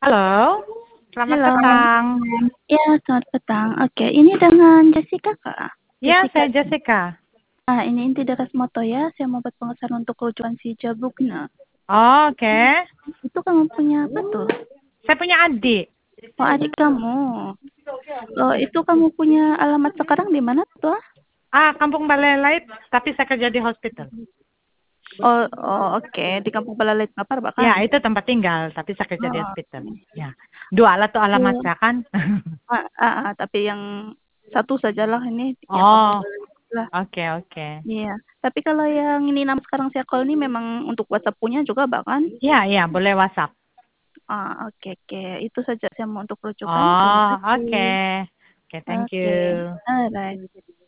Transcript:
Halo, selamat Halo, petang. ya selamat petang. Oke, ini dengan Jessica Kak? Ya, Jessica. saya Jessica. Ini inti dari Moto ya. Saya mau buat pengesahan untuk kelucuan si Jabukna. Oh, oke. Itu kamu punya apa tuh? Saya punya adik. Oh, adik kamu. Oh, itu kamu punya alamat sekarang di mana tuh? Kampung Balelait, tapi saya kerja di hospital. Oke. Di Kampung Balalit Papar Ya, bahkan. itu tempat tinggal, tapi saya kerja di Oh, hospital. Ya. Dua alat tuh alamat saya kan? tapi yang satu sajalah ini yang Kampung Oh, Balalit lah. oke. Iya. Tapi kalau yang ini nama sekarang saya call ini memang untuk WhatsApp punya juga bahkan. Ya, boleh WhatsApp. Oke. Itu saja saya mau untuk rujukan. Terima Oh, kasih. oke. Oke, thank Oke. you. Alright.